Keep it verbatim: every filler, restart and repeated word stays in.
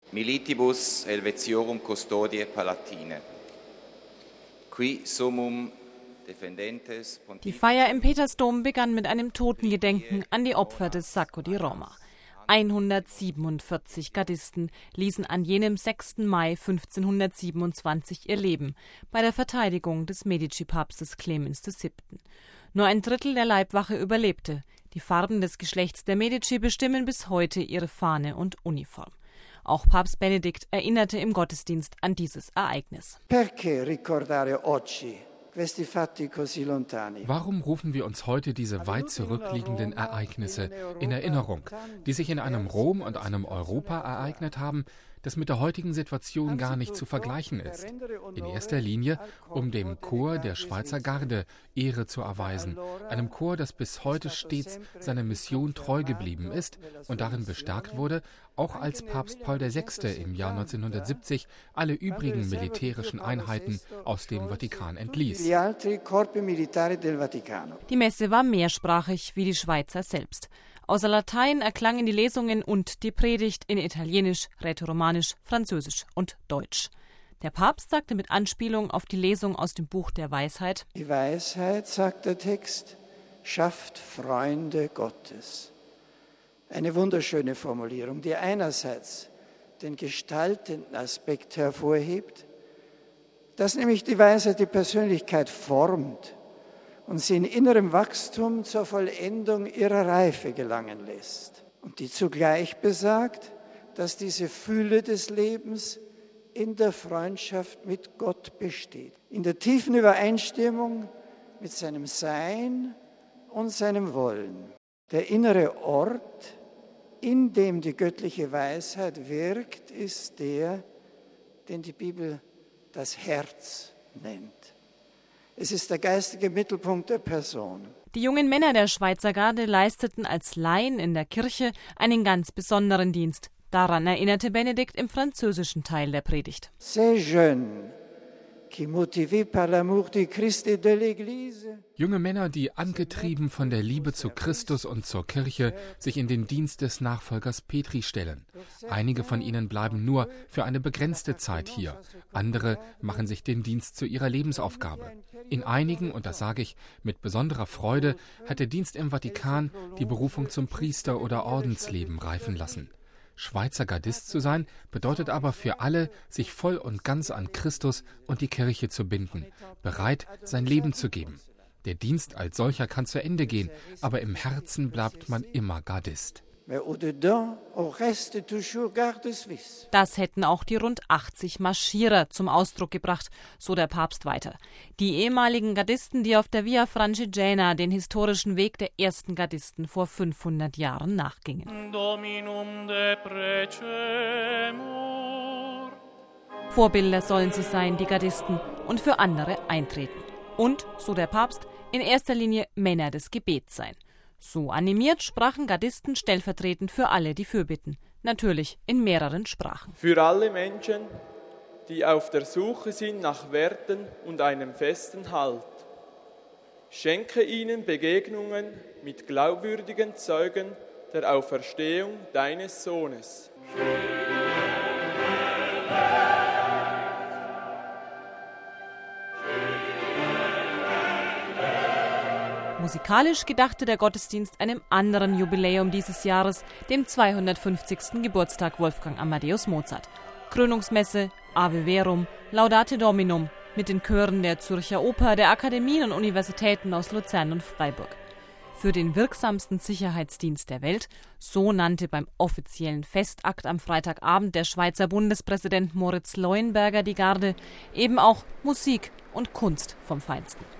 Militibus helvetiorum custodiae palatine. Qui summum defendentes pontifices. Die Feier im Petersdom begann mit einem Totengedenken an die Opfer des Sacco di Roma. hundertsiebenundvierzig Gardisten ließen an jenem sechsten Mai fünfzehnhundertsiebenundzwanzig ihr Leben bei der Verteidigung des Medici-Papstes Clemens der Siebte. Nur ein Drittel der Leibwache überlebte. Die Farben des Geschlechts der Medici bestimmen bis heute ihre Fahne und Uniform. Auch Papst Benedikt erinnerte im Gottesdienst an dieses Ereignis. Perché ricordare oggi questi fatti così lontani? Warum rufen wir uns heute diese weit zurückliegenden Ereignisse in Erinnerung, die sich in einem Rom und einem Europa ereignet haben, das mit der heutigen Situation gar nicht zu vergleichen ist? In erster Linie, um dem Chor der Schweizer Garde Ehre zu erweisen, einem Chor, das bis heute stets seiner Mission treu geblieben ist und darin bestärkt wurde, auch als Papst Paul der Sechste im Jahr neunzehnhundertsiebzig alle übrigen militärischen Einheiten aus dem Vatikan entließ. Die Messe war mehrsprachig wie die Schweizer selbst. Außer Latein erklangen die Lesungen und die Predigt in Italienisch, Rätoromanisch, Französisch und Deutsch. Der Papst sagte mit Anspielung auf die Lesung aus dem Buch der Weisheit: Die Weisheit, sagt der Text, schafft Freunde Gottes. Eine wunderschöne Formulierung, die einerseits den gestaltenden Aspekt hervorhebt, dass nämlich die Weisheit die Persönlichkeit formt und sie in innerem Wachstum zur Vollendung ihrer Reife gelangen lässt. Und die zugleich besagt, dass diese Fülle des Lebens in der Freundschaft mit Gott besteht. In der tiefen Übereinstimmung mit seinem Sein und seinem Wollen. Der innere Ort, in dem die göttliche Weisheit wirkt, ist der, den die Bibel das Herz nennt. Es ist der geistige Mittelpunkt der Person. Die jungen Männer der Schweizer Garde leisteten als Laien in der Kirche einen ganz besonderen Dienst. Daran erinnerte Benedikt im französischen Teil der Predigt. Ces jeunes, qui motivés par l'amour du Christ et de l'Église. Junge Männer, die angetrieben von der Liebe zu Christus und zur Kirche sich in den Dienst des Nachfolgers Petri stellen. Einige von ihnen bleiben nur für eine begrenzte Zeit hier. Andere machen sich den Dienst zu ihrer Lebensaufgabe. In einigen, und das sage ich mit besonderer Freude, hat der Dienst im Vatikan die Berufung zum Priester- oder Ordensleben reifen lassen. Schweizer Gardist zu sein, bedeutet aber für alle, sich voll und ganz an Christus und die Kirche zu binden, bereit, sein Leben zu geben. Der Dienst als solcher kann zu Ende gehen, aber im Herzen bleibt man immer Gardist. Das hätten auch die rund achtzig Marschierer zum Ausdruck gebracht, so der Papst weiter. Die ehemaligen Gardisten, die auf der Via Francigena den historischen Weg der ersten Gardisten vor fünfhundert Jahren nachgingen. Vorbilder sollen sie sein, die Gardisten, und für andere eintreten. Und, so der Papst, in erster Linie Männer des Gebets sein. So animiert sprachen Gardisten stellvertretend für alle die Fürbitten, natürlich in mehreren Sprachen. Für alle Menschen, die auf der Suche sind nach Werten und einem festen Halt. Schenke ihnen Begegnungen mit glaubwürdigen Zeugen der Auferstehung deines Sohnes. Musikalisch gedachte der Gottesdienst einem anderen Jubiläum dieses Jahres, dem zweihundertfünfzigsten Geburtstag Wolfgang Amadeus Mozart. Krönungsmesse, Ave Verum, Laudate Dominum mit den Chören der Zürcher Oper, der Akademien und Universitäten aus Luzern und Freiburg. Für den wirksamsten Sicherheitsdienst der Welt, so nannte beim offiziellen Festakt am Freitagabend der Schweizer Bundespräsident Moritz Leuenberger die Garde, eben auch Musik und Kunst vom Feinsten.